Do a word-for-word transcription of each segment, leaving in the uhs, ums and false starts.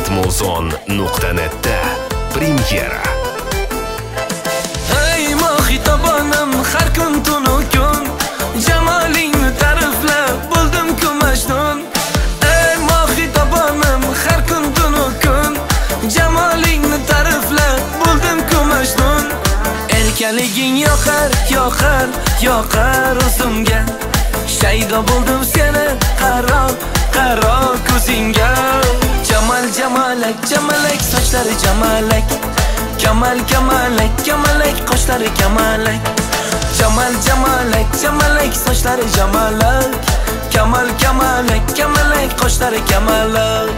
Muzon nuqta netda premyera. Hey mohitabonim, har kun tunu kun jamolingni ta'riflab bo'ldim-ku Majnun. Ey mohitabonim, har kun tunu kun jamolingni ta'riflab bo'ldim-ku Majnun. Erkaliging yoqar, yoqar, yoqar o'zimga. Shaydo bo'ldim seni qaro, qaro ko'zingga. Jamal jamalak, jamalak sochlari jamalak. Kamal kamalak, kamalak qoshlari kamalak. Jamal jamalak, jamalak sochlari jamalak. Kamal kamalak, kamalak qoshlari kamalak.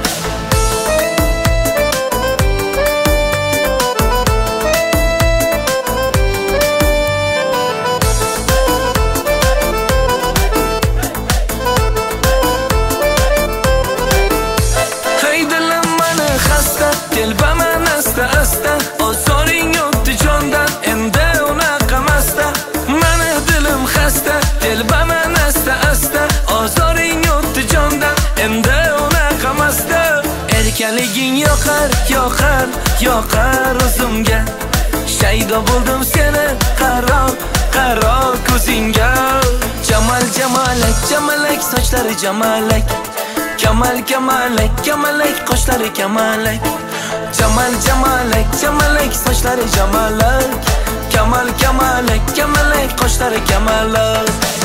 Telbaman asta asta, ozoring o'tdi jondan, endi unaqamasda. Mani dilim xasta, telbaman asta asta, ozoring o'tdi jondan, endi unaqamasda. Erkaliging yoqar, yoqar, yoqar o'zimga. Shaydo bo'ldim seni qaro, qaro ko'zingga. Jamal jamalak, jamalak sochlari jamalak. Kamal kamalak, kamalak qoshlari kamalak. Jamal jamalak, jamalak sochlari jamalak. Kamal kamalak, kamalak qoshlari kamalak.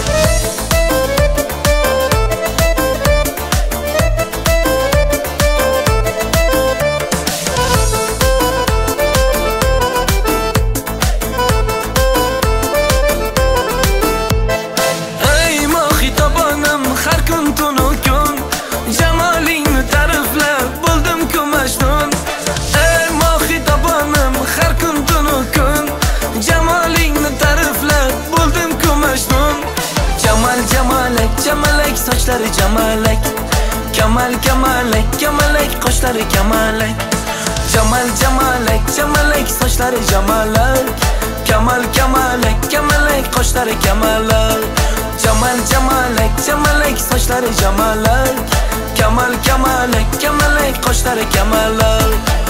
Ey mohitabonim, har kun tunu kun jamolingni ta'riflab bo'ldim-ku Majnun. Ey mohitabonim, har kun tunu kun jamolingni ta'riflab bo'ldim-ku Majnun. Jamal jamalak, jamalak sochlari jamalak. Kamal kamalak, kamalak qoshlari kamalak. Jamal jamalak, jamalak sochlari jamalak. Kamal kamalak, kamalak qoshlari kamalak. Jamal jamalak, jamalak sochlari jamalak. Kamal kamalak, kamalak qoshlari kamalak.